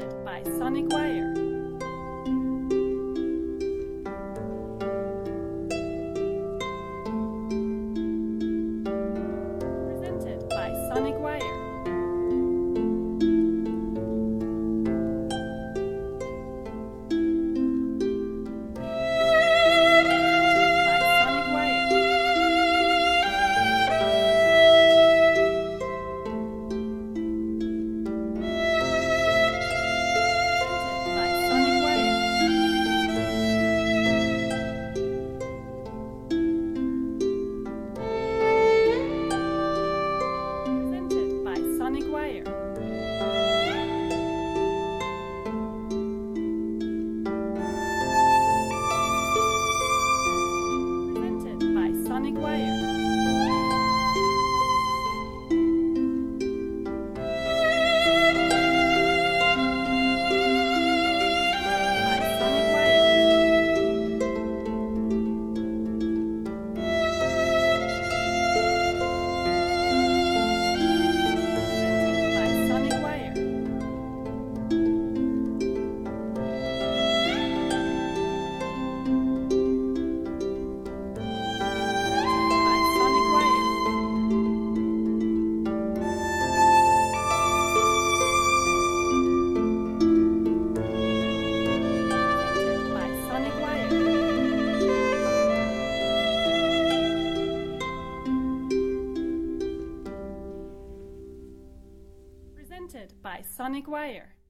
Presented by Sonic Wire. Presented by Sonic Wire. By Sonic Wire. Presented by Sonic Wire. Presented by Sonic Wire. Presented by Sonic Wire. By Sonic Wire. Presented by Sonic Wire. By Sonic Wire. Presented by Sonic Wire. Presented by Sonic Wire.